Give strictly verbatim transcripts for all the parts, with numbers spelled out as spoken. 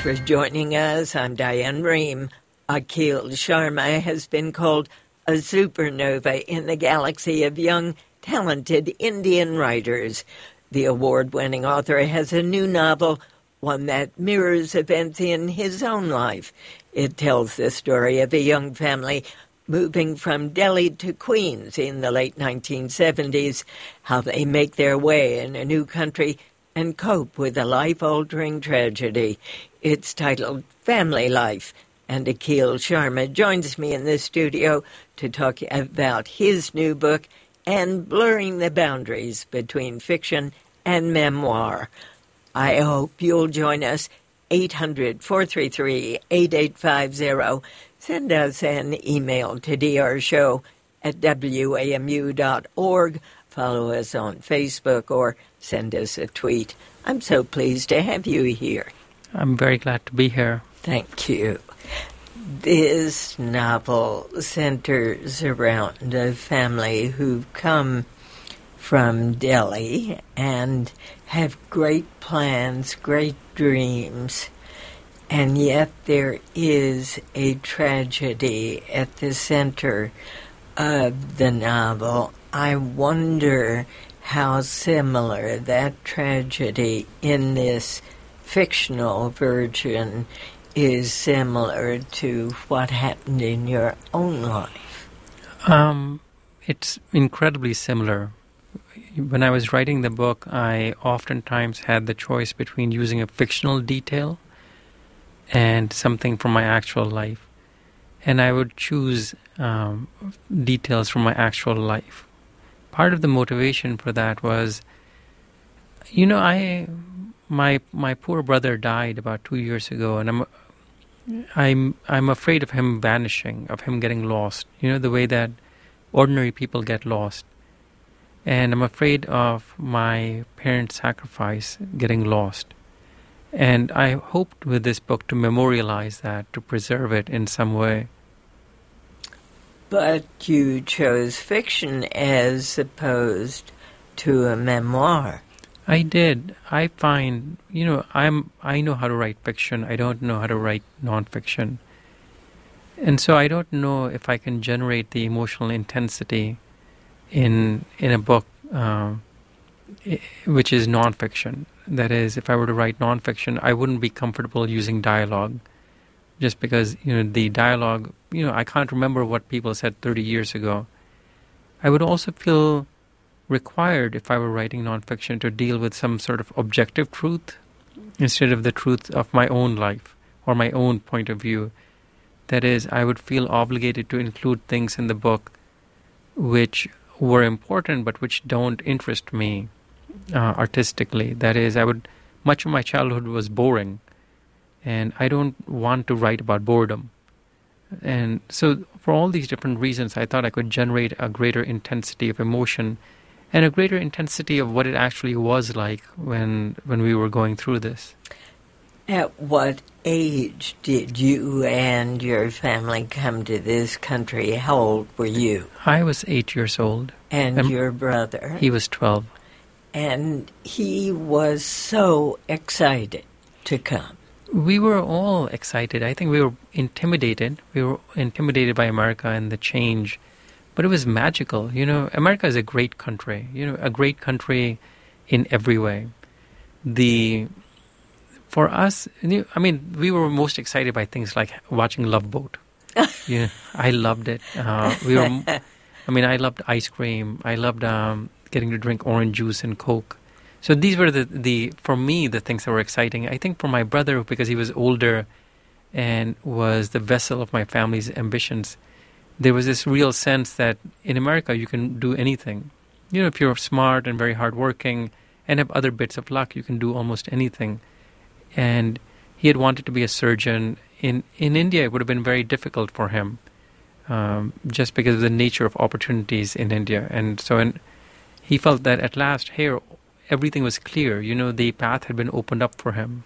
for joining us. I'm Diane Rehm. Akhil Sharma has been called a supernova in the galaxy of young, talented Indian writers. The award-winning author has a new novel, one that mirrors events in his own life. It tells the story of a young family moving from Delhi to Queens in the late nineteen seventies, how they make their way in a new country and cope with a life-altering tragedy. It's titled Family Life, and Akhil Sharma joins me in the studio to talk about his new book and blurring the boundaries between fiction and memoir. I hope you'll join us. eight hundred, four three three, eight eight five zero. Send us an email to d r show at w a m u dot org. Follow us on Facebook or send us a tweet. I'm so pleased to have you here. I'm very glad to be here. Thank you. This novel centers around a family who've come from Delhi and have great plans, great dreams, and yet there is a tragedy at the center of the novel. I wonder how similar that tragedy in this fictional version is similar to what happened in your own life. Um, it's incredibly similar. When I was writing the book, I oftentimes had the choice between using a fictional detail and something from my actual life. And I would choose um, details from my actual life. Part of the motivation for that was, you know, I my my poor brother died about two years ago, and I'm I'm I'm afraid of him vanishing, of him getting lost. You know, the way that ordinary people get lost. And I'm afraid of my parents' sacrifice getting lost. And I hoped with this book to memorialize that, to preserve it in some way. But you chose fiction as opposed to a memoir. I did. I find, you know, I'm I know how to write fiction. I don't know how to write nonfiction. And so I don't know if I can generate the emotional intensity in in a book uh, which is nonfiction. That is, if I were to write nonfiction, I wouldn't be comfortable using dialogue, just because, you know, the dialogue, you know, I can't remember what people said thirty years ago. I would also feel required, if I were writing nonfiction, to deal with some sort of objective truth instead of the truth of my own life or my own point of view. That is, I would feel obligated to include things in the book which were important but which don't interest me uh, artistically. That is, I would, much of my childhood was boring, and I don't want to write about boredom. And so for all these different reasons, I thought I could generate a greater intensity of emotion and a greater intensity of what it actually was like when when we were going through this. At what age did you and your family come to this country? How old were you? I was eight years old. And um, your brother? He was twelve. And he was so excited to come. We were all excited. I think we were intimidated. We were intimidated by America and the change. But it was magical. You know, America is a great country. You know, a great country in every way. The... For us, I mean, we were most excited by things like watching Love Boat. Yeah, I loved it. Uh, we were, I mean, I loved ice cream. I loved um, getting to drink orange juice and Coke. So these were the, the, for me, the things that were exciting. I think for my brother, because he was older and was the vessel of my family's ambitions, there was this real sense that in America you can do anything. You know, if you're smart and very hardworking and have other bits of luck, you can do almost anything. And he had wanted to be a surgeon. In in India, it would have been very difficult for him, um, just because of the nature of opportunities in India. And so in, he felt that at last, here, everything was clear. You know, the path had been opened up for him.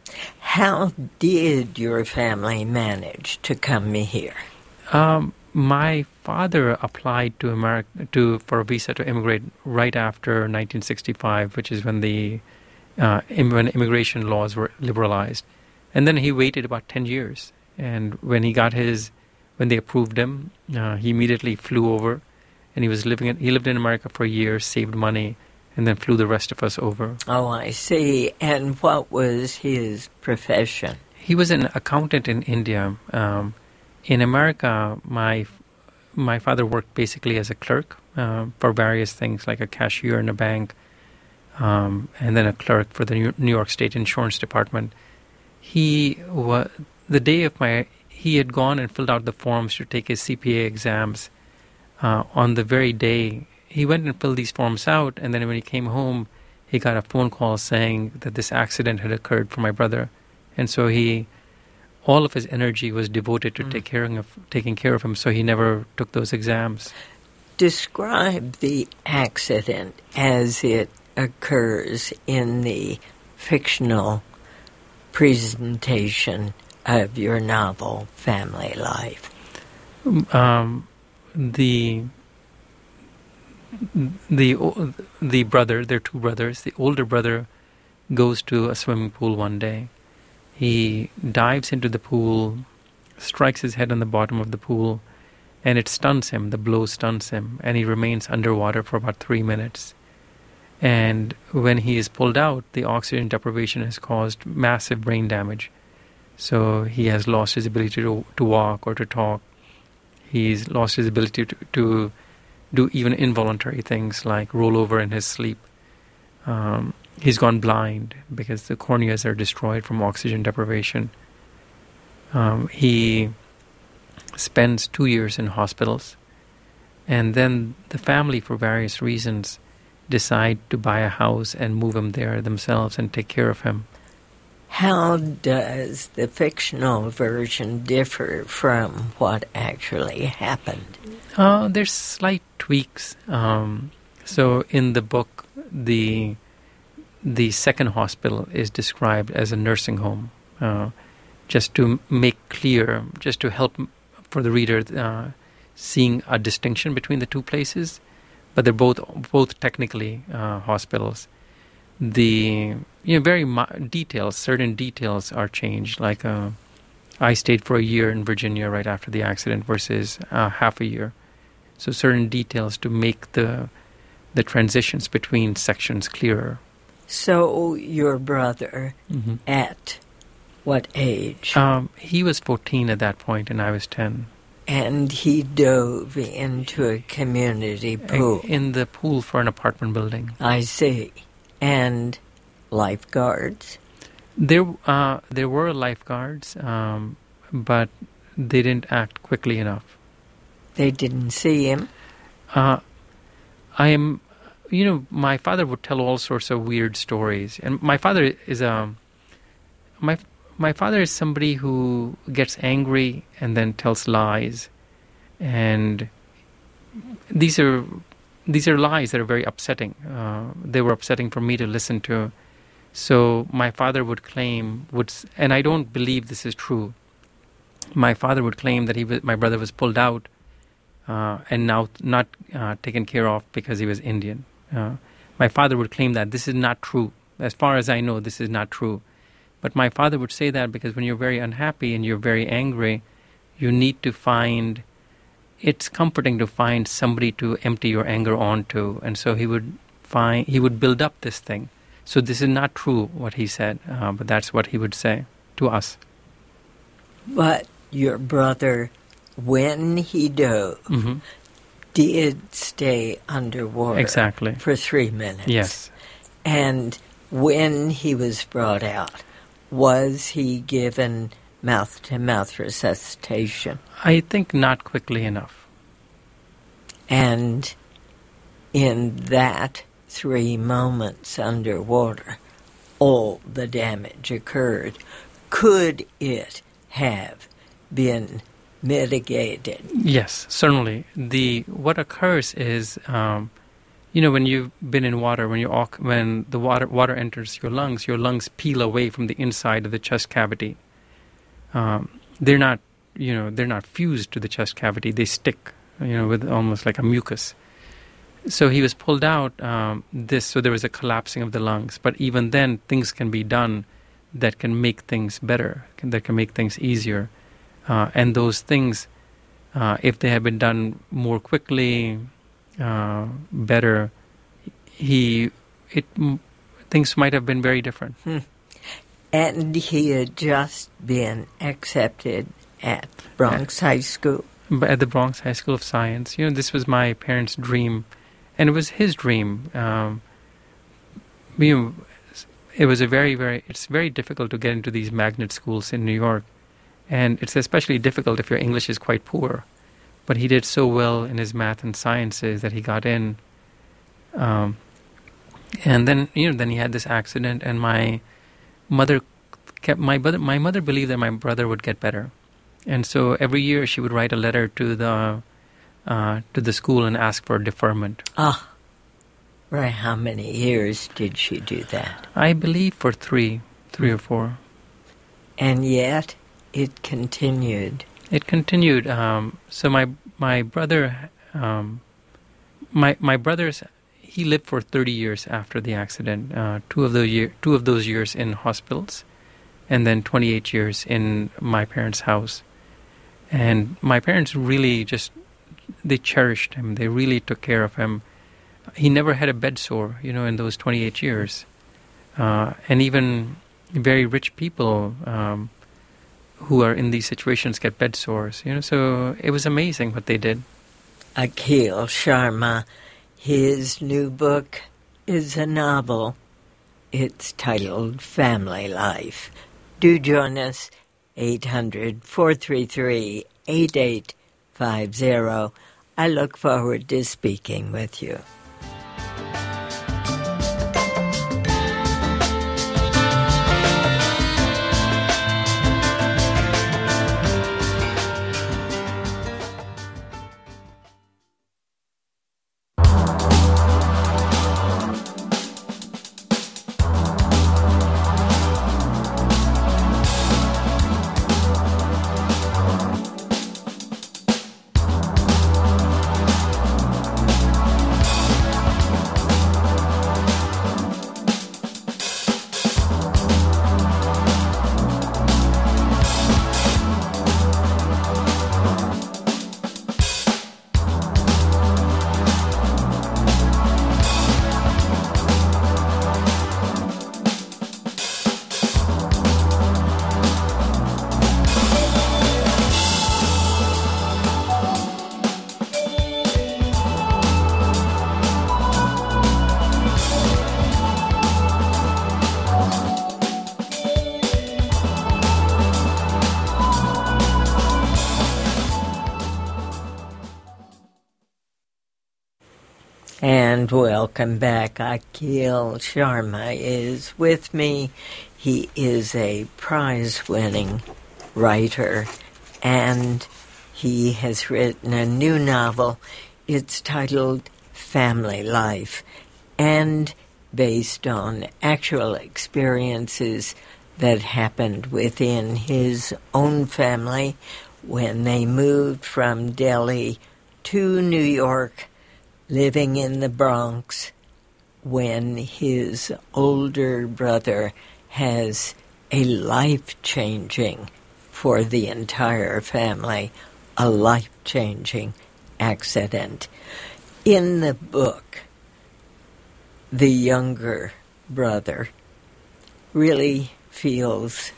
How did your family manage to come here? Um, my father applied to America to for a visa to immigrate right after nineteen sixty-five, which is when the uh, when immigration laws were liberalized. And then he waited about ten years. And when he got his, when they approved him, uh, he immediately flew over. And he was living in, he lived in America for a year, saved money, and then flew the rest of us over. Oh, I see. And what was his profession? He was an accountant in India. Um, in America, my my father worked basically as a clerk uh, for various things, like a cashier in a bank, um, and then a clerk for the New York State Insurance Department. He was the day of my he had gone and filled out the forms to take his C P A exams. Uh, on the very day, he went and filled these forms out, and then when he came home, he got a phone call saying that this accident had occurred for my brother. And so he, all of his energy was devoted to mm. take care of, taking care of him, so he never took those exams. Describe the accident as it occurs in the fictional presentation of your novel, Family Life. Um, the the the brother, they're two brothers. The older brother goes to a swimming pool one day. He dives into the pool, strikes his head on the bottom of the pool, and it stuns him. The blow stuns him, and he remains underwater for about three minutes. And when he is pulled out, the oxygen deprivation has caused massive brain damage. So he has lost his ability to, to walk or to talk. He's lost his ability to, to do even involuntary things like roll over in his sleep. Um, he's gone blind because the corneas are destroyed from oxygen deprivation. Um, he spends two years in hospitals, and then the family, for various reasons, decide to buy a house and move him there themselves and take care of him. How does the fictional version differ from what actually happened? Uh, there's slight tweaks. Um, so in the book, the the second hospital is described as a nursing home, uh, just to make clear, just to help for the reader uh, seeing a distinction between the two places, but they're both both technically uh, hospitals. The you know very mi- details, certain details are changed. Like uh, I stayed for a year in Virginia right after the accident versus uh, half a year. So certain details to make the the transitions between sections clearer. So your brother, mm-hmm. at what age? Um, he was fourteen at that point, and I was ten. And he dove into a community pool. In the pool for an apartment building. I see. And lifeguards? There, uh, there were lifeguards, um, but they didn't act quickly enough. They didn't see him? Uh, I am, you know, my father would tell all sorts of weird stories. And my father is a, my my father is somebody who gets angry and then tells lies. And these are these are lies that are very upsetting. Uh, they were upsetting for me to listen to. So my father would claim, would, and I don't believe this is true. My father would claim that he was, my brother was pulled out uh, and now not uh, taken care of because he was Indian. Uh, my father would claim that this is not true. As far as I know, this is not true. But my father would say that because when you're very unhappy and you're very angry, you need to find, it's comforting to find somebody to empty your anger onto. And so he would find, he would build up this thing. So this is not true, what he said, uh, but that's what he would say to us. But your brother, when he dove, mm-hmm. did stay underwater exactly. for three minutes. Yes. And when he was brought out, was he given mouth-to-mouth resuscitation? I think not quickly enough. And in that three moments underwater, all the damage occurred. Could it have been mitigated? Yes, certainly. The what occurs is, um, you know, when you've been in water, when you when the water water enters your lungs, your lungs peel away from the inside of the chest cavity. Um, they're not, you know, they're not fused to the chest cavity. They stick, you know, with almost like a mucus. So he was pulled out. Um, this so there was a collapsing of the lungs. But even then, things can be done that can make things better, can, that can make things easier. Uh, and those things, uh, if they had been done more quickly, uh, better, he it things might have been very different. Hmm. And he had just been accepted at Bronx High School. At the Bronx High School of Science. You know, this was my parents' dream, and it was his dream. Um, you know, it was a very, very, it's very difficult to get into these magnet schools in New York, and it's especially difficult if your English is quite poor. But he did so well in his math and sciences that he got in. Um, and then, you know, then he had this accident, and my mother kept my brother. My mother believed that my brother would get better, and so every year she would write a letter to the uh, to the school and ask for deferment. Ah, right. How many years did she do that? I believe for three, three or four. And yet, it continued. It continued. Um, so my my brother, um, my my brother's. He lived for thirty years after the accident. Uh, two of those year, two of those years in hospitals, and then twenty-eight years in my parents' house. And my parents really just they cherished him. They really took care of him. He never had a bed sore, you know, in those twenty-eight years. Uh, and even very rich people um, who are in these situations get bed sores, you know. So it was amazing what they did. Akhil Sharma. His new book is a novel. It's titled Family Life. Do join us, eight hundred, four three three, eight eight five zero. I look forward to speaking with you. And welcome back. Akhil Sharma is with me. He is a prize-winning writer, and he has written a new novel. It's titled Family Life, and based on actual experiences that happened within his own family when they moved from Delhi to New York, living in the Bronx, when his older brother has a life-changing, for the entire family, a life-changing accident. In the book, the younger brother really feels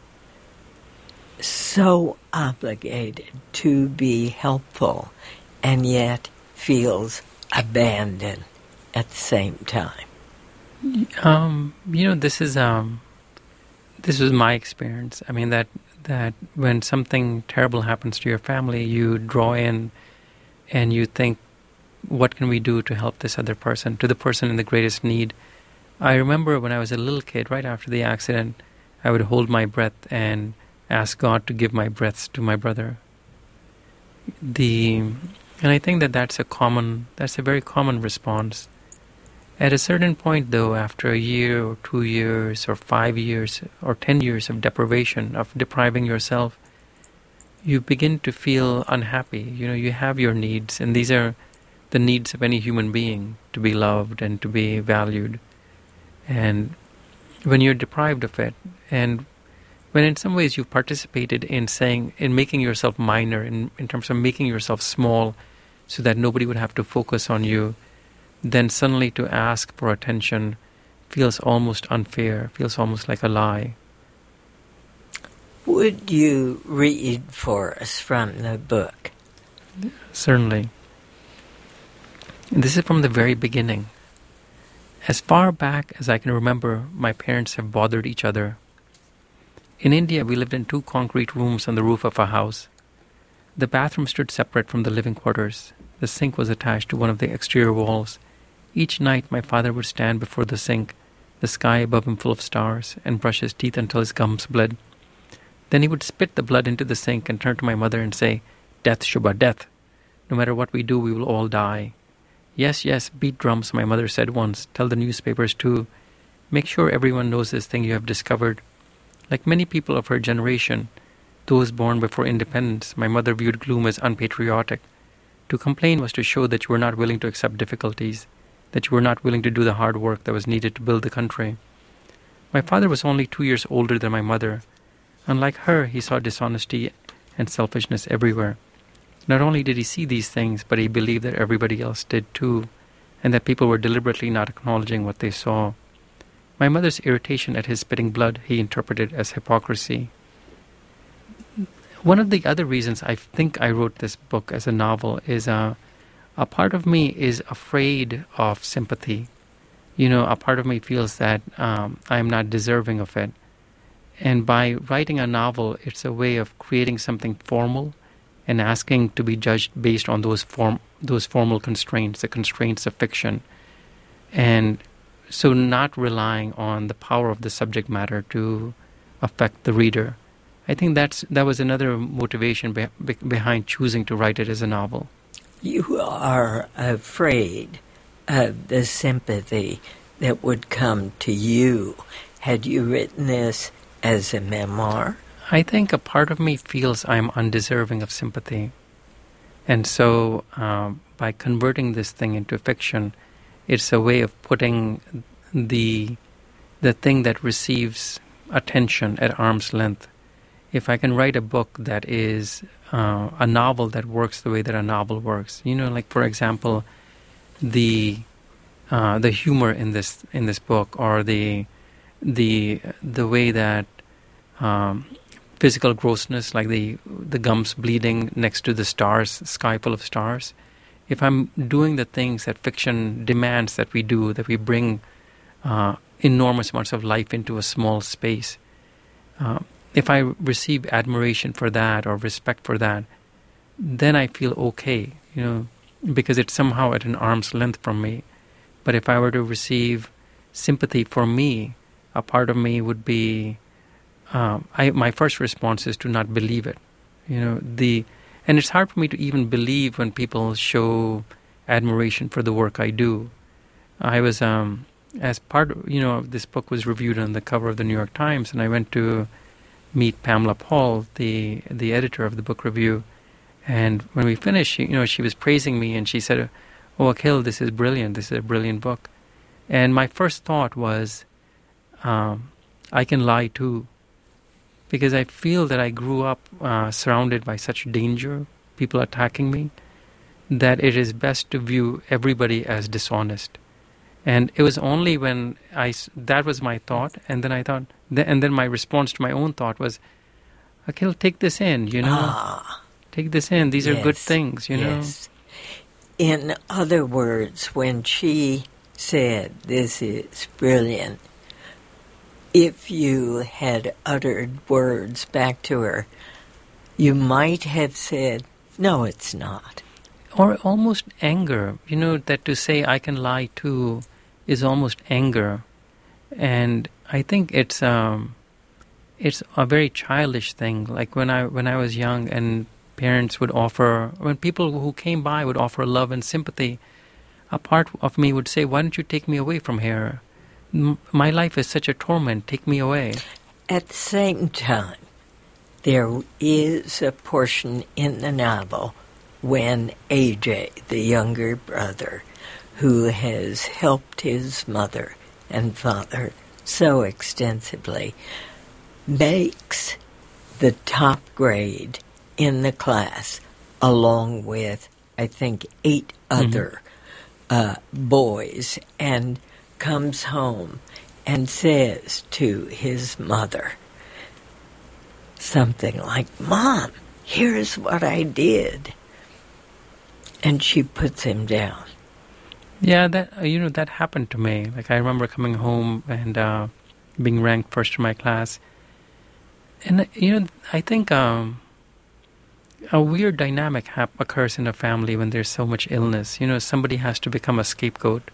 so obligated to be helpful, and yet feels abandoned at the same time. Um, you know, this is um, this was my experience. I mean, that that when something terrible happens to your family, you draw in and you think, what can we do to help this other person, to the person in the greatest need? I remember when I was a little kid, right after the accident, I would hold my breath and ask God to give my breaths to my brother. The and I think that that's a common, that's a very common response. At a certain point, though, after a year or two years or five years or ten years of deprivation, of depriving yourself, you begin to feel unhappy. You know, you have your needs, and these are the needs of any human being, to be loved and to be valued. And when you're deprived of it, and when in some ways you've participated in saying, in making yourself minor, in, in terms of making yourself small so that nobody would have to focus on you, then suddenly to ask for attention feels almost unfair, feels almost like a lie. Would you read for us from the book? Certainly. This is from the very beginning. As far back as I can remember, my parents have bothered each other. In India, we lived in two concrete rooms on the roof of a house. The bathroom stood separate from the living quarters. The sink was attached to one of the exterior walls. Each night, my father would stand before the sink, the sky above him full of stars, and brush his teeth until his gums bled. Then he would spit the blood into the sink and turn to my mother and say, "Death, Shubha, death. No matter what we do, we will all die." "Yes, yes, beat drums," my mother said once. "Tell the newspapers too. Make sure everyone knows this thing you have discovered." Like many people of her generation, those born before independence, my mother viewed gloom as unpatriotic. To complain was to show that you were not willing to accept difficulties, that you were not willing to do the hard work that was needed to build the country. My father was only two years older than my mother. Unlike her, he saw dishonesty and selfishness everywhere. Not only did he see these things, but he believed that everybody else did too, and that people were deliberately not acknowledging what they saw. My mother's irritation at his spitting blood he interpreted as hypocrisy. One of the other reasons I think I wrote this book as a novel is uh, a part of me is afraid of sympathy. You know, a part of me feels that um, I'm not deserving of it. And by writing a novel, it's a way of creating something formal and asking to be judged based on those form those formal constraints, the constraints of fiction. And so not relying on the power of the subject matter to affect the reader. I think that's that was another motivation be, be, behind choosing to write it as a novel. You are afraid of the sympathy that would come to you. Had you written this as a memoir? I think a part of me feels I'm undeserving of sympathy. And so um, by converting this thing into fiction, it's a way of putting the the thing that receives attention at arm's length. If I can write a book that is uh, a novel that works the way that a novel works, you know, like for example, the uh, the humor in this in this book, or the the the way that um, physical grossness, like the the gums bleeding next to the stars, sky full of stars. If I'm doing the things that fiction demands that we do, that we bring uh, enormous amounts of life into a small space, uh, if I receive admiration for that or respect for that, then I feel okay, you know, because it's somehow at an arm's length from me. But if I were to receive sympathy for me, a part of me would be, um, I, my first response is to not believe it, you know, the. And it's hard for me to even believe when people show admiration for the work I do. I was, um, as part of, you know, this book was reviewed on the cover of the New York Times, and I went to meet Pamela Paul, the the editor of the book review. And when we finished, she, you know, she was praising me, and she said, "Oh, Akhil, this is brilliant. This is a brilliant book." And my first thought was, um, I can lie too. Because I feel that I grew up uh, surrounded by such danger, people attacking me, that it is best to view everybody as dishonest. And it was only when I, that was my thought, and then I thought, and then my response to my own thought was, Akhil, take this in, you know, ah, take this in, these yes, are good things, you yes. know. In other words, when she said, this is brilliant, if you had uttered words back to her, you might have said, no, it's not. Or almost anger, you know, that to say I can lie too is almost anger. And I think it's um, it's a very childish thing. Like when I when I was young and parents would offer, when people who came by would offer love and sympathy, a part of me would say, why don't you take me away from here? My life is such a torment. Take me away. At the same time, there is a portion in the novel when A J, the younger brother, who has helped his mother and father so extensively, makes the top grade in the class, along with, I think, eight other mm-hmm. uh, boys, and comes home and says to his mother something like, "Mom, here's what I did." And she puts him down. Yeah, that uh, you know, that happened to me. Like, I remember coming home and uh, being ranked first in my class. And, you know, I think um, a weird dynamic hap- occurs in a family when there's so much illness. You know, somebody has to become a scapegoat.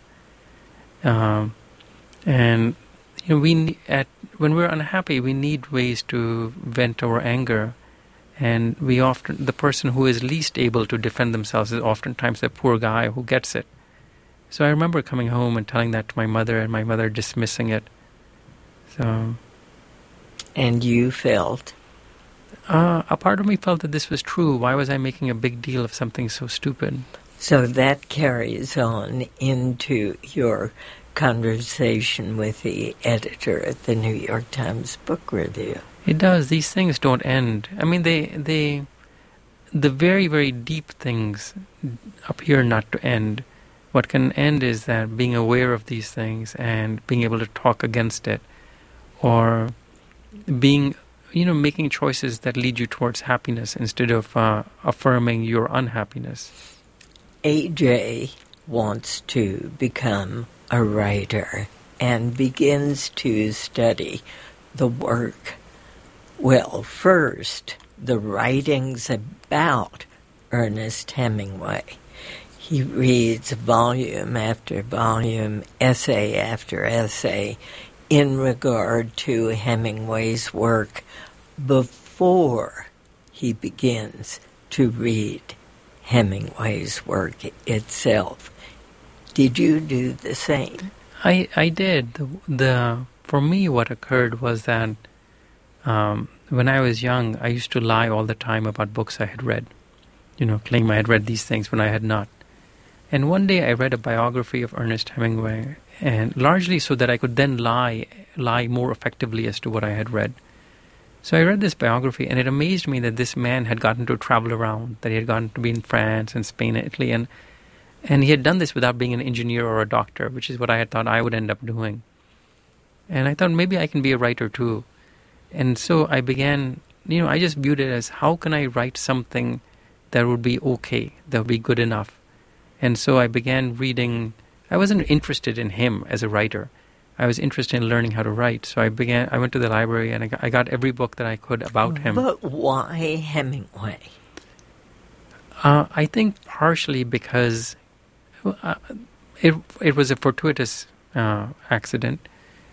Um, and, you know, we at when we're unhappy, we need ways to vent our anger. And we often, the person who is least able to defend themselves is oftentimes the poor guy who gets it. So I remember coming home and telling that to my mother, and my mother dismissing it. So... And you felt? Uh, a part of me felt that this was true. Why was I making a big deal of something so stupid? So that carries on into your conversation with the editor at the New York Times Book Review. It does. These things don't end. I mean, they, they, the very, very deep things appear not to end. What can end is that being aware of these things and being able to talk against it, or being, you know, making choices that lead you towards happiness instead of uh, affirming your unhappiness. A J wants to become a writer and begins to study the work, well, first, the writings about Ernest Hemingway. He reads volume after volume, essay after essay, in regard to Hemingway's work before he begins to read Hemingway's work itself. Did you do the same? I, I did. The, the for me, what occurred was that um, when I was young, I used to lie all the time about books I had read. You know, claim I had read these things when I had not. And one day I read a biography of Ernest Hemingway, and largely so that I could then lie lie more effectively as to what I had read. So I read this biography, and it amazed me that this man had gotten to travel around, that he had gotten to be in France and Spain and Italy, and and he had done this without being an engineer or a doctor, which is what I had thought I would end up doing. And I thought maybe I can be a writer too. And so I began, you know, I just viewed it as, how can I write something that would be okay, that would be good enough? And so I began reading. I wasn't interested in him as a writer. I was interested in learning how to write. So I began. I went to the library and I got, I got every book that I could about him. But why Hemingway? Uh, I think partially because uh, it it was a fortuitous uh, accident.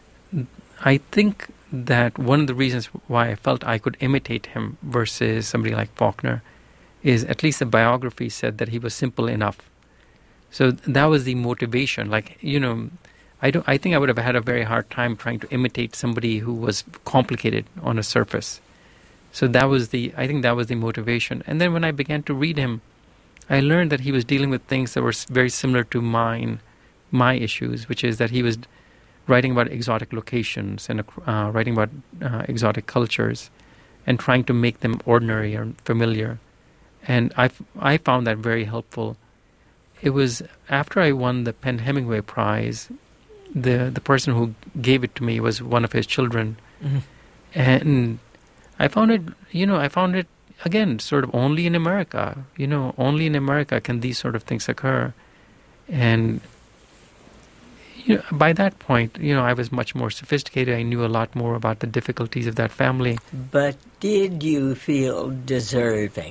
I think that one of the reasons why I felt I could imitate him versus somebody like Faulkner is, at least the biography said that he was simple enough. So that was the motivation. Like, you know, I don't. I think I would have had a very hard time trying to imitate somebody who was complicated on a surface. So that was the. I think that was the motivation. And then when I began to read him, I learned that he was dealing with things that were very similar to mine, my issues, which is that he was writing about exotic locations and uh, writing about uh, exotic cultures, and trying to make them ordinary or familiar. And I I found that very helpful. It was after I won the Penn Hemingway Prize, the the person who gave it to me was one of his children. Mm-hmm. And I found it, you know, I found it, again, sort of only in America. You know, only in America can these sort of things occur. And, you know, by that point, you know, I was much more sophisticated. I knew a lot more about the difficulties of that family. But did you feel deserving?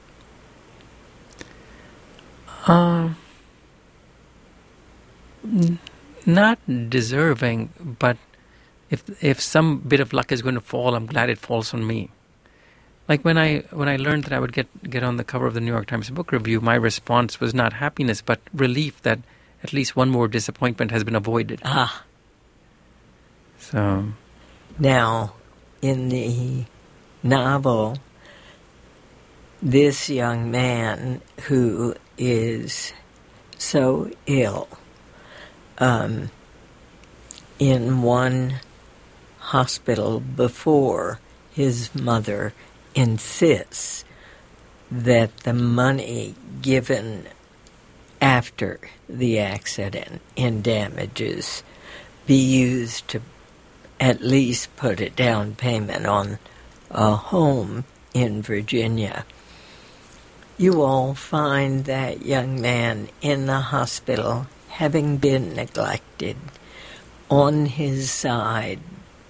Uh, n- not deserving, but if if some bit of luck is going to fall, I'm glad it falls on me. Like when I when I learned that I would get, get on the cover of the New York Times Book Review, my response was not happiness, but relief that at least one more disappointment has been avoided. Ah. So. Now, in the novel, this young man who is so ill, um, in one hospital before his mother insists that the money given after the accident in damages be used to at least put a down payment on a home in Virginia. You all find that young man in the hospital, having been neglected, on his side,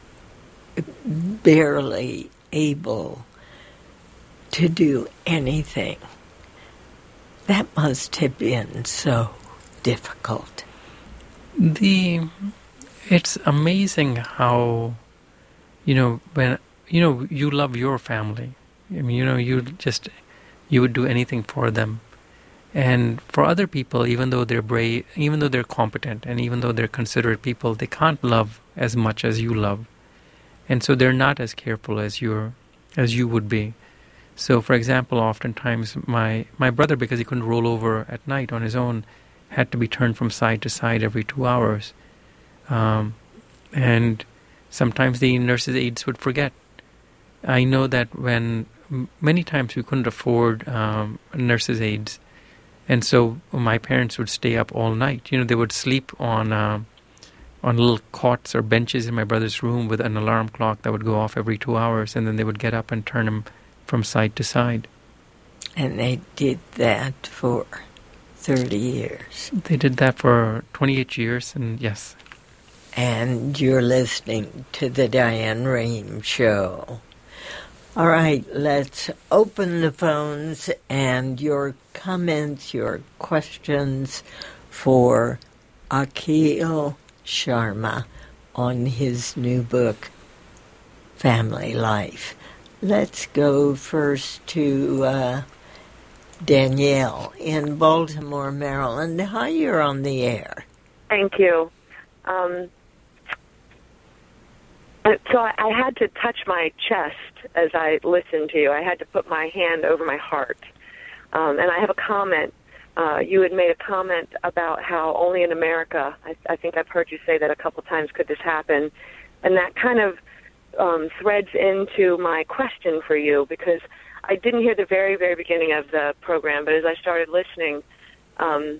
barely able to do anything. That must have been so difficult. The it's amazing how, you know, when you know you love your family. I mean, you know, you just you would do anything for them. And for other people, even though they're brave, even though they're competent, and even though they're considerate people, they can't love as much as you love. And so they're not as careful as you're as you would be. So, for example, oftentimes my, my brother, because he couldn't roll over at night on his own, had to be turned from side to side every two hours. Um, and sometimes the nurses' aides would forget. I know that when many times we couldn't afford um, nurses' aides, and so my parents would stay up all night. You know, they would sleep on uh, on little cots or benches in my brother's room with an alarm clock that would go off every two hours, and then they would get up and turn him from side to side. And they did that for thirty years. They did that for twenty-eight years, and yes. And you're listening to the Diane Rehm Show. All right, let's open the phones and your comments, your questions for Akhil Sharma on his new book, Family Life. Let's go first to uh, Danielle in Baltimore, Maryland. Hi, you're on the air. Thank you. Um, so I, I had to touch my chest as I listened to you. I had to put my hand over my heart. Um, and I have a comment. Uh, you had made a comment about how only in America, I, I think I've heard you say that a couple times, could this happen. And that kind of um, threads into my question for you, because I didn't hear the very, very beginning of the program, but as I started listening, um,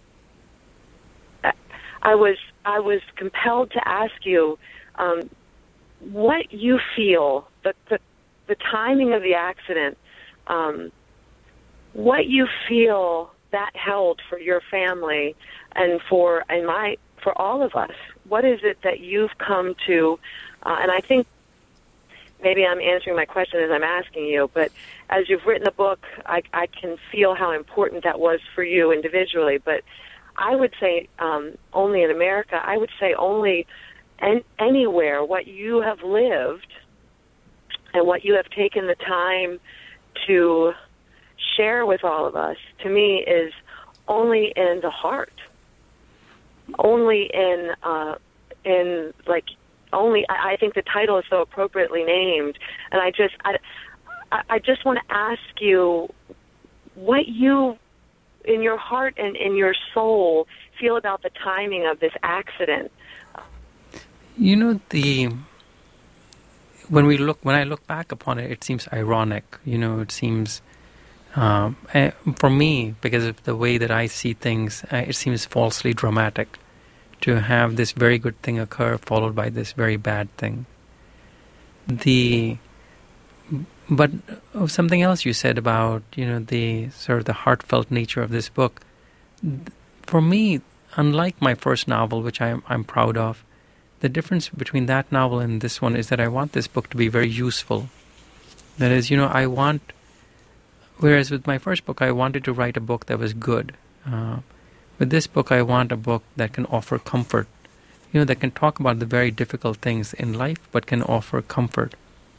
I, I was I was compelled to ask you um, what you feel, the, the, the timing of the accident, um, what you feel that held for your family and for and my for all of us. What is it that you've come to, uh, and I think maybe I'm answering my question as I'm asking you, but as you've written the book, I, I can feel how important that was for you individually. But I would say um, only in America, I would say only an, anywhere, what you have lived and what you have taken the time to share with all of us, to me, is only in the heart, only in, uh, in like, only, I, I think the title is so appropriately named, and I just, I, I just want to ask you what you, in your heart and in your soul, feel about the timing of this accident. You know, the when we look, when I look back upon it, it seems ironic. You know, it seems, um, for me, because of the way that I see things, uh, it seems falsely dramatic to have this very good thing occur followed by this very bad thing. The But something else you said about, you know, the sort of the heartfelt nature of this book. For me, unlike my first novel, which I'm, I'm proud of, the difference between that novel and this one is that I want this book to be very useful. That is, you know, I want, whereas with my first book, I wanted to write a book that was good. Uh, with this book, I want a book that can offer comfort, you know, that can talk about the very difficult things in life, but can offer comfort.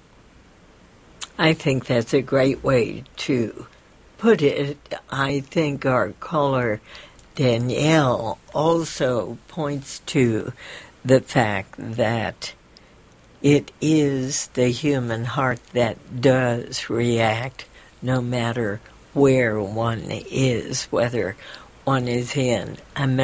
I think that's a great way to put it. I think our caller, Danielle, also points to the fact that it is the human heart that does react no matter where one is, whether one is in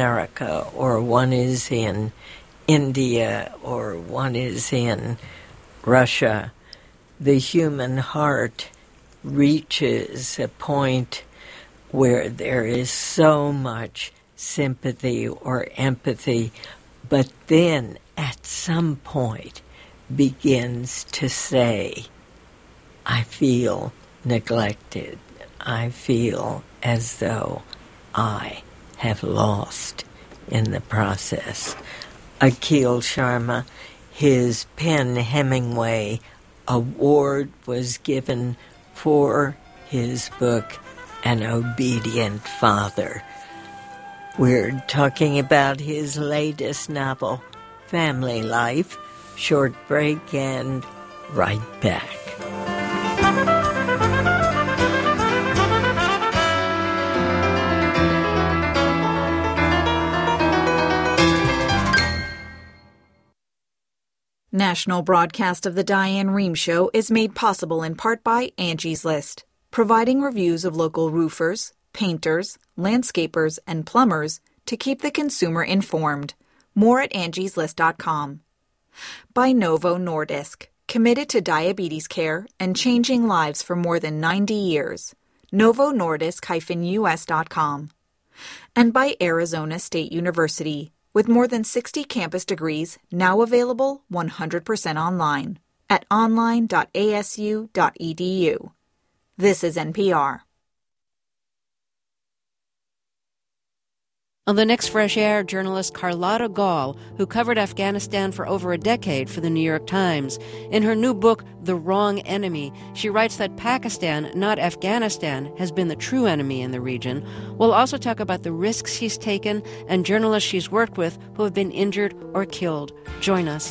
America or one is in India or one is in Russia, the human heart reaches a point where there is so much sympathy or empathy, but then at some point begins to say, I feel neglected. I feel as though I have lost in the process. Akhil Sharma, his PEN Hemingway Award was given for his book, An Obedient Father. We're talking about his latest novel, Family Life. Short break and right back. National broadcast of the Diane Rehm Show is made possible in part by Angie's List, providing reviews of local roofers, painters, landscapers, and plumbers to keep the consumer informed. More at angies list dot com. By Novo Nordisk, committed to diabetes care and changing lives for more than ninety years. novo nordisk dash u s dot com. And by Arizona State University, with more than sixty campus degrees now available one hundred percent online at online dot a s u dot e d u. This is N P R. On the next Fresh Air, journalist Carlotta Gall, who covered Afghanistan for over a decade for the New York Times. In her new book, The Wrong Enemy, she writes that Pakistan, not Afghanistan, has been the true enemy in the region. We'll also talk about the risks she's taken and journalists she's worked with who have been injured or killed. Join us.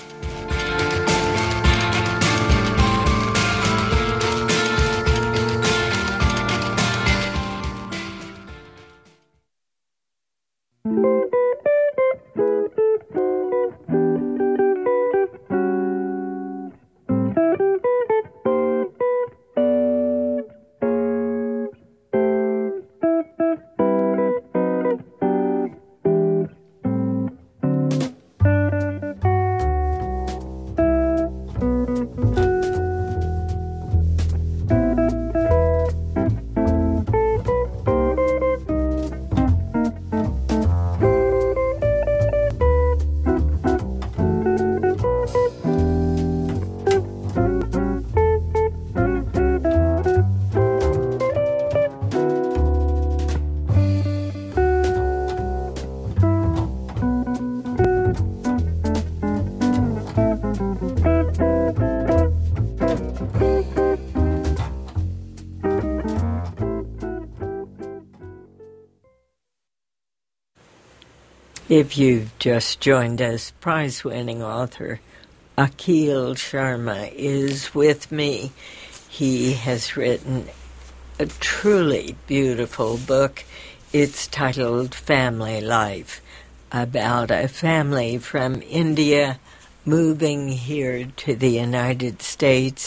If you've just joined us, prize-winning author Akhil Sharma is with me. He has written a truly beautiful book. It's titled Family Life, about a family from India moving here to the United States,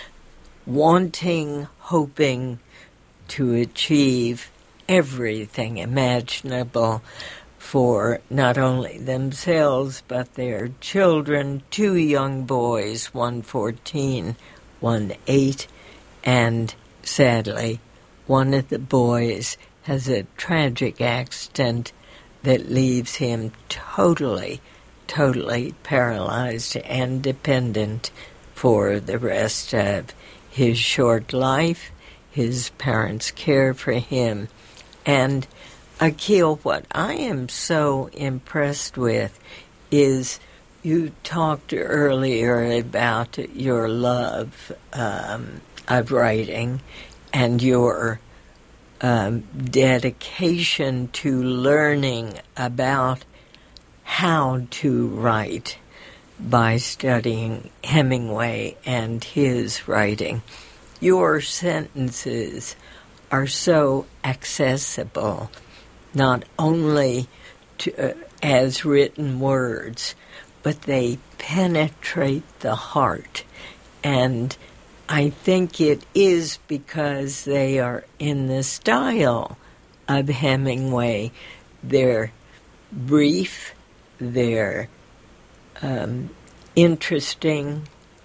wanting, hoping to achieve everything imaginable for not only themselves but their children, two young boys, one fourteen, one eight, and sadly, one of the boys has a tragic accident that leaves him totally, totally paralyzed and dependent for the rest of his short life. His parents care for him. And Akhil, what I am so impressed with is you talked earlier about your love um, of writing and your um, dedication to learning about how to write by studying Hemingway and his writing. Your sentences are so accessible, not only to, uh, as written words, but they penetrate the heart. And I think it is because they are in the style of Hemingway. They're brief, they're um, interesting,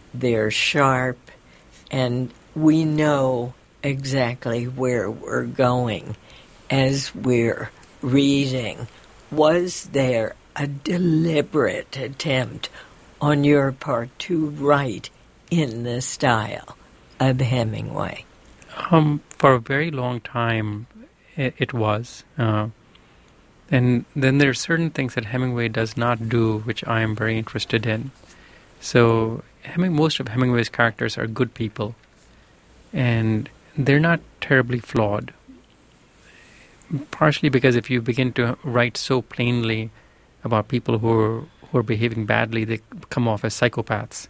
they're sharp, and we know exactly where we're going as we're reading. Was there a deliberate attempt on your part to write in the style of Hemingway? Um, for a very long time, it, it was. Uh, and then there are certain things that Hemingway does not do, which I am very interested in. So Heming, most of Hemingway's characters are good people, and they're not terribly flawed. Partially because if you begin to write so plainly about people who are, who are behaving badly, they come off as psychopaths.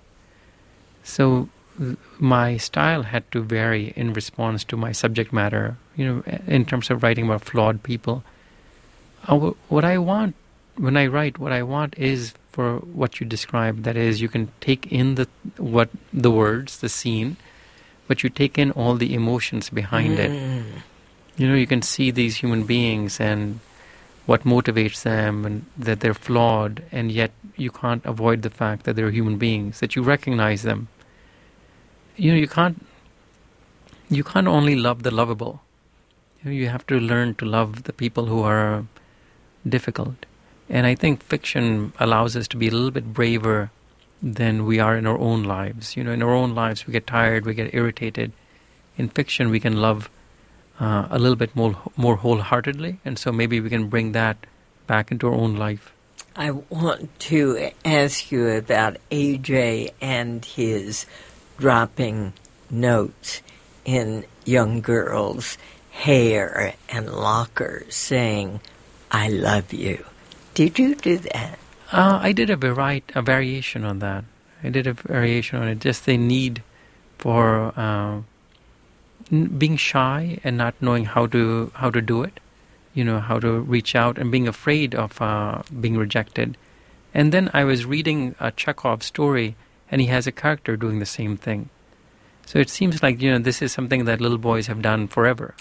So my style had to vary in response to my subject matter, you know, in terms of writing about flawed people. Uh, what I want, when I write, what I want is for what you described. That is, you can take in the what the words, the scene, but you take in all the emotions behind mm. it. You know, you can see these human beings and what motivates them, and that they're flawed, and yet you can't avoid the fact that they're human beings, that you recognize them. You know, you can't you can't only love the lovable. You know, you have to learn to love the people who are difficult. And I think fiction allows us to be a little bit braver than we are in our own lives. You know, in our own lives we get tired, we get irritated. In fiction we can love uh, a little bit more more wholeheartedly, and so maybe we can bring that back into our own life. I want to ask you about A J and his dropping notes in young girls' hair and lockers saying, "I love you." Did you do that? Uh, I did a, vari- a variation on that. I did a variation on it. Just the need for uh, n- being shy and not knowing how to how to do it. You know, how to reach out, and being afraid of uh, being rejected. And then I was reading a Chekhov story, and he has a character doing the same thing. So it seems like, you know, this is something that little boys have done forever.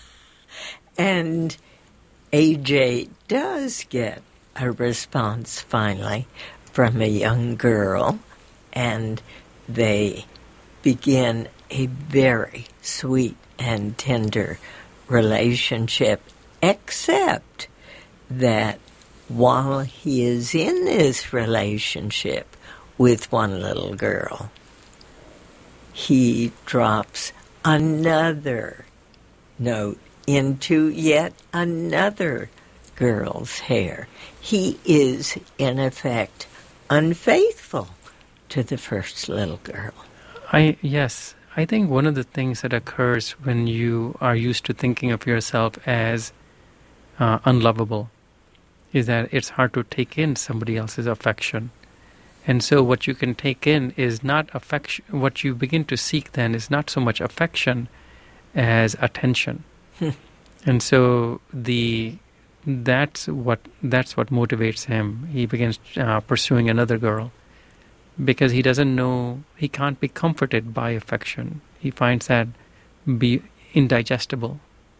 And A J does get a response finally from a young girl, and they begin a very sweet and tender relationship, except that while he is in this relationship with one little girl, he drops another note into yet another girl's hair. He is, in effect, unfaithful to the first little girl. I yes, I think one of the things that occurs when you are used to thinking of yourself as uh, unlovable is that it's hard to take in somebody else's affection. And so what you can take in is not affection. What you begin to seek then is not so much affection as attention. And so the that's what that's what motivates him. He begins uh, pursuing another girl because he doesn't know, he can't be comforted by affection. He finds that be indigestible.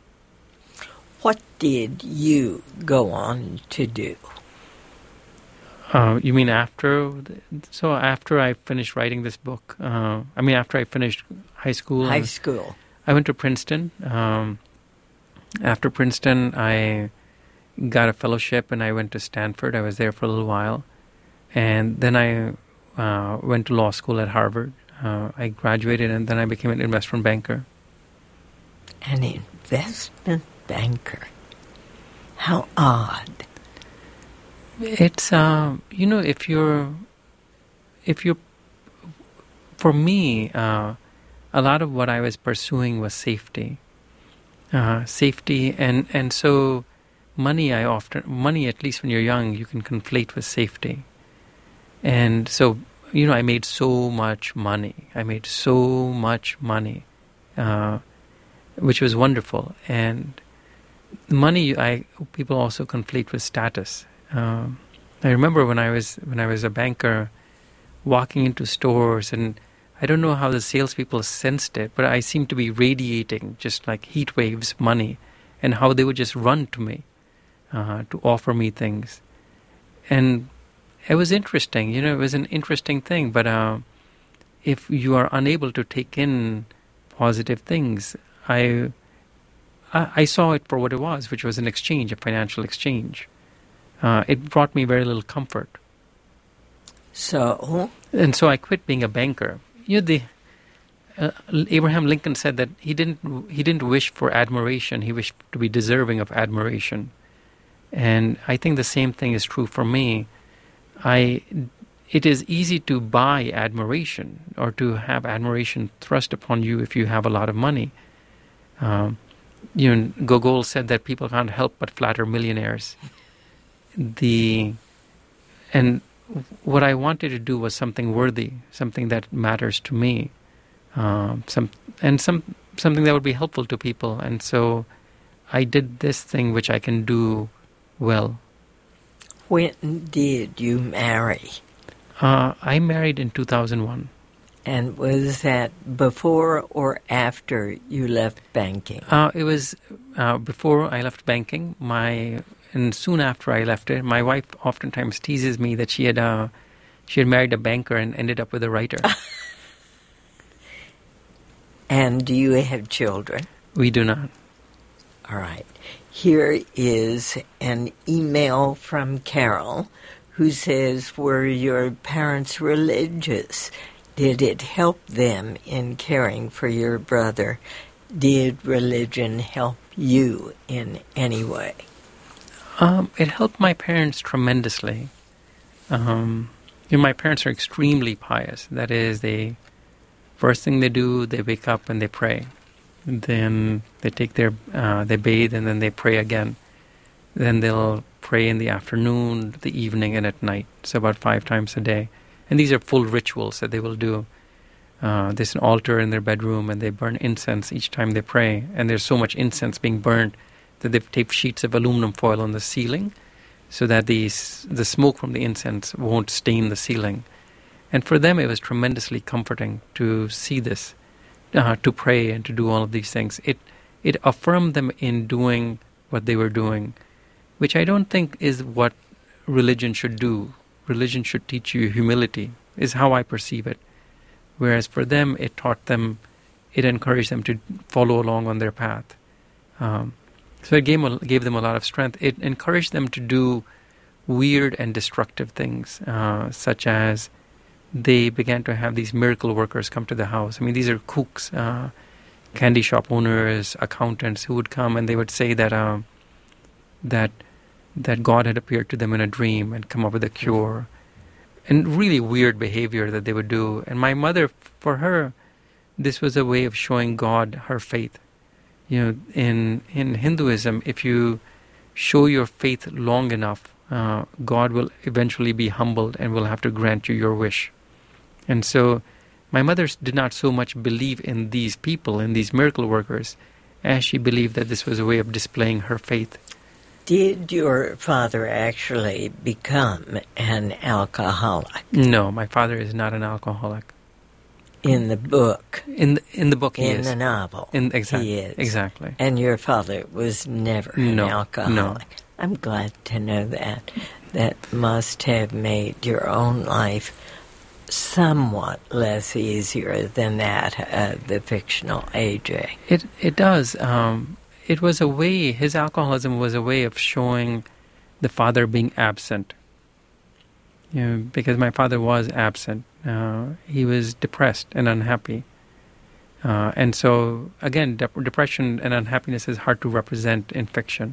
What did you go on to do? Uh, you mean after? So after I finished writing this book, uh, I mean after I finished high school. High school. I went to Princeton. Um, after Princeton, I got a fellowship and I went to Stanford. I was there for a little while. And then I uh, went to law school at Harvard. Uh, I graduated and then I became an investment banker. An investment banker? How odd. It's, uh, you know, if you're, if you're, for me, uh, a lot of what I was pursuing was safety. Uh, safety, and, and so money, I often, money, at least when you're young, you can conflate with safety. And so, you know, I made so much money. I made so much money, uh, which was wonderful. And money, I people also conflate with status. Uh, I remember when I was when I was a banker, walking into stores, and I don't know how the salespeople sensed it, but I seemed to be radiating just like heat waves, money, and how they would just run to me uh, to offer me things. And it was interesting, you know, it was an interesting thing, but uh, if you are unable to take in positive things, I, I, I saw it for what it was, which was an exchange, a financial exchange. Uh, it brought me very little comfort. So? And so I quit being a banker. You know, the uh, Abraham Lincoln said that he didn't he didn't wish for admiration. He wished to be deserving of admiration. And I think the same thing is true for me. I it is easy to buy admiration or to have admiration thrust upon you if you have a lot of money. Um, you know, Gogol said that people can't help but flatter millionaires. The and what I wanted to do was something worthy, something that matters to me, um, some and some something that would be helpful to people. And so I did this thing which I can do well. When did you marry? Uh, I married in two thousand one. And was that before or after you left banking? Uh, it was uh, before I left banking. My and soon after I left it, my wife oftentimes teases me that she had uh, she had married a banker and ended up with a writer. And do you have children? We do not. All right. Here is an email from Carol who says, were your parents religious? Did it help them in caring for your brother? Did religion help you in any way? Um, it helped my parents tremendously. Um, you know, my parents are extremely pious. That is, they first thing they do, they wake up and they pray. And then they take their, uh, they bathe and then they pray again. Then they'll pray in the afternoon, the evening, and at night. So about five times a day. And these are full rituals that they will do. Uh, there's an altar in their bedroom and they burn incense each time they pray. And there's so much incense being burned that they've taped sheets of aluminum foil on the ceiling so that the, the smoke from the incense won't stain the ceiling. And for them it was tremendously comforting to see this, uh, to pray and to do all of these things. It, it affirmed them in doing what they were doing, which I don't think is what religion should do. Religion should teach you humility, is how I perceive it. Whereas for them, it taught them, it encouraged them to follow along on their path. Um, so it gave, gave them a lot of strength. It encouraged them to do weird and destructive things, uh, such as they began to have these miracle workers come to the house. I mean, these are cooks, uh, candy shop owners, accountants who would come and they would say that uh, that that God had appeared to them in a dream and come up with a cure. And really weird behavior that they would do. And my mother, for her, this was a way of showing God her faith. You know, in in Hinduism, if you show your faith long enough, uh, God will eventually be humbled and will have to grant you your wish. And so my mother did not so much believe in these people, in these miracle workers, as she believed that this was a way of displaying her faith. Did your father actually become an alcoholic? No, my father is not an alcoholic. In the book? In the, in the book, he in is. In the novel, in, exa- he is. Exactly. And your father was never no, an alcoholic? No. I'm glad to know that. That must have made your own life somewhat less easier than that of the fictional A J. It, it does. Um... It was a way, his alcoholism was a way of showing the father being absent. You know, because my father was absent. Uh, he was depressed and unhappy. Uh, and so, again, de- depression and unhappiness is hard to represent in fiction.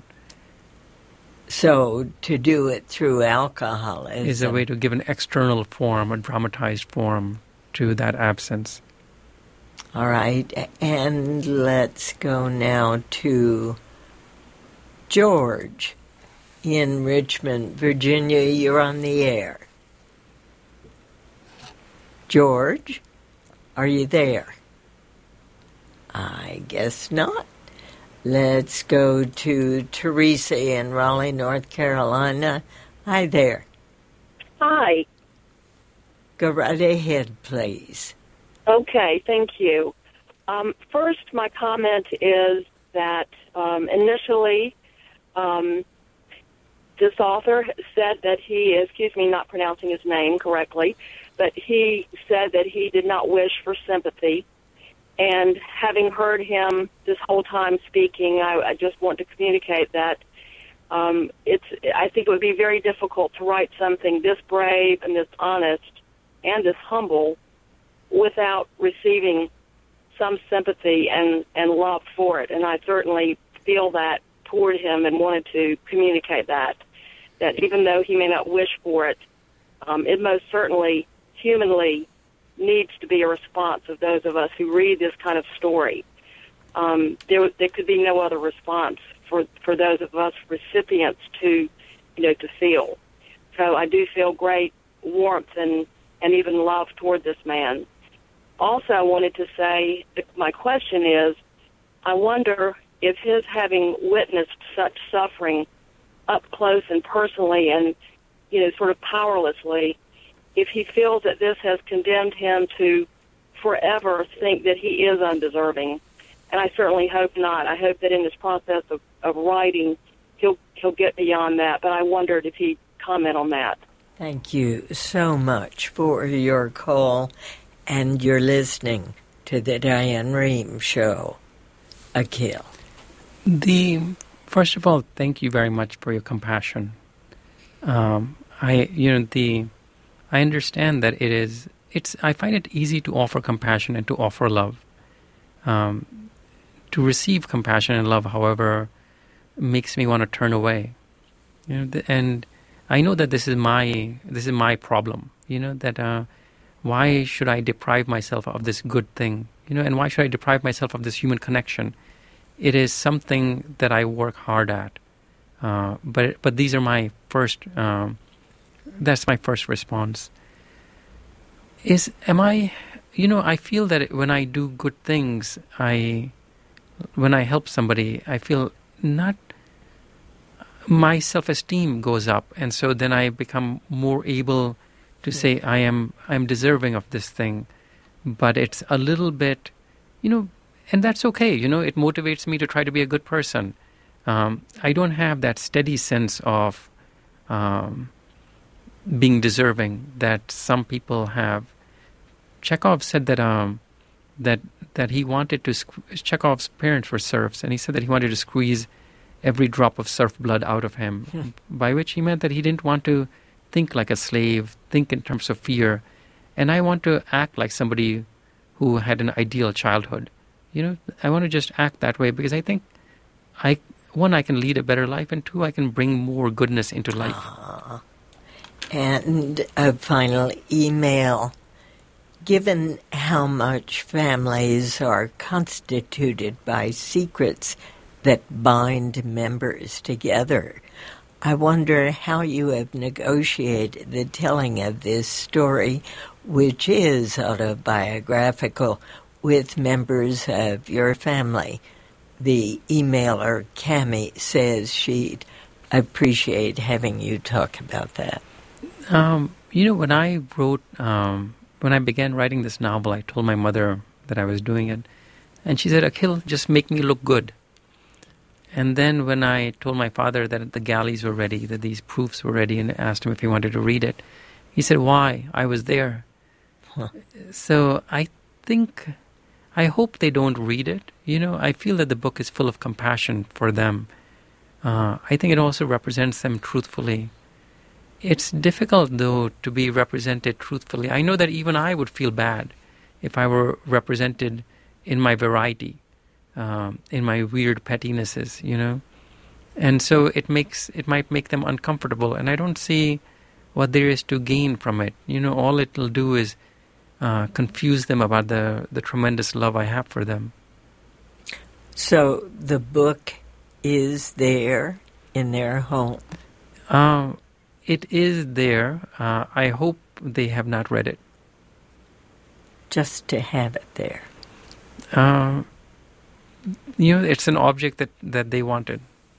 So, to do it through alcoholism is a way to give an external form, a dramatized form to that absence. All right, and let's go now to George in Richmond, Virginia. You're on the air. George, are you there? I guess not. Let's go to Teresa in Raleigh, North Carolina. Hi there. Hi. Go right ahead, please. Okay, thank you. Um, first, my comment is that um, initially um, this author said that he, excuse me, not pronouncing his name correctly, but he said that he did not wish for sympathy. And having heard him this whole time speaking, I, I just want to communicate that um, it's. I think it would be very difficult to write something this brave and this honest and this humble without receiving some sympathy and, and love for it. And I certainly feel that toward him and wanted to communicate that, that even though he may not wish for it, um, it most certainly humanly needs to be a response of those of us who read this kind of story. Um, there, there could be no other response for, for those of us recipients to, you know, to feel. So I do feel great warmth and, and even love toward this man. Also, I wanted to say, my question is, I wonder if his having witnessed such suffering up close and personally and, you know, sort of powerlessly, if he feels that this has condemned him to forever think that he is undeserving. And I certainly hope not. I hope that in this process of, of writing, he'll he'll get beyond that. But I wondered if he'd comment on that. Thank you so much for your call, and you're listening to the Diane Rehm Show. Akhil. The first of all, thank you very much for your compassion. Um, I, you know, the I understand that it is. It's. I find it easy to offer compassion and to offer love. Um, to receive compassion and love, however, makes me want to turn away. You know, the, and I know that this is my this is my problem. You know that uh, why should I deprive myself of this good thing? You know, and why should I deprive myself of this human connection? It is something that I work hard at. Uh, but but these are my first. Um, that's my first response. Is am I? You know, I feel that when I do good things, I when I help somebody, I feel not. My self-esteem goes up, and so then I become more able to say I am I am deserving of this thing. But it's a little bit, you know, and that's okay. You know, it motivates me to try to be a good person. Um, I don't have that steady sense of um, being deserving that some people have. Chekhov said that um, that that he wanted to. Sque- Chekhov's parents were serfs, and he said that he wanted to squeeze every drop of serf blood out of him. Hmm. By which he meant that he didn't want to think like a slave, think in terms of fear, and I want to act like somebody who had an ideal childhood. You know, I want to just act that way because I think I one I can lead a better life, and two I can bring more goodness into life. Uh, and a final email. Given how much families are constituted by secrets that bind members together, I wonder how you have negotiated the telling of this story, which is autobiographical, with members of your family. The emailer, Cami, says she'd appreciate having you talk about that. Um, you know, when I wrote... Um, When I began writing this novel, I told my mother that I was doing it. And she said, Akhil, just make me look good. And then when I told my father that the galleys were ready, that these proofs were ready, and asked him if he wanted to read it, he said, why? I was there. Huh. So I think, I hope they don't read it. You know, I feel that the book is full of compassion for them. Uh, I think it also represents them truthfully. It's difficult, though, to be represented truthfully. I know that even I would feel bad if I were represented in my variety, um, in my weird pettinesses, you know. And so it makes it might make them uncomfortable, and I don't see what there is to gain from it. You know, all it'll do is uh, confuse them about the, the tremendous love I have for them. So the book is there in their home? Um. It is there. Uh, I hope they have not read it. Just to have it there. Uh, you know, it's an object that, that they wanted.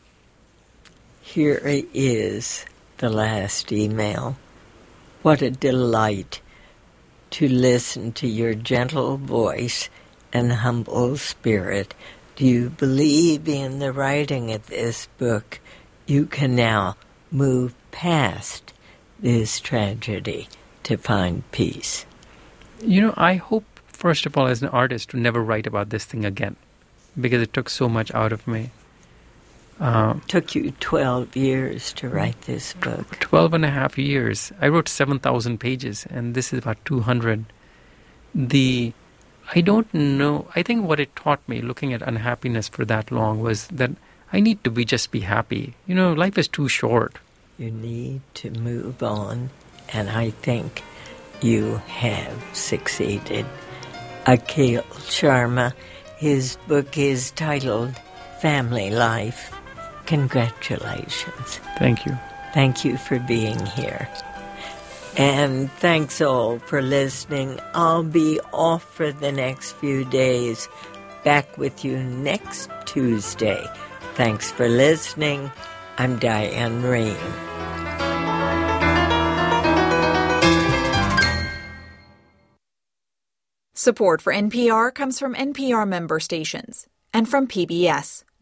Here is the last email. What a delight to listen to your gentle voice and humble spirit. Do you believe in the writing of this book? You can now move past this tragedy to find peace? You know, I hope, first of all, as an artist, to never write about this thing again, because it took so much out of me. Uh, took you twelve years to write this book. Twelve and a half years. I wrote seven thousand pages, and this is about two hundred. The, I don't know, I think what it taught me, looking at unhappiness for that long, was that I need to be just be happy. You know, life is too short. You need to move on, and I think you have succeeded. Akhil Sharma, his book is titled Family Life. Congratulations. Thank you. Thank you for being here. And thanks all for listening. I'll be off for the next few days. Back with you next Tuesday. Thanks for listening. I'm Diane Rehm. Support for N P R comes from N P R member stations and from P B S.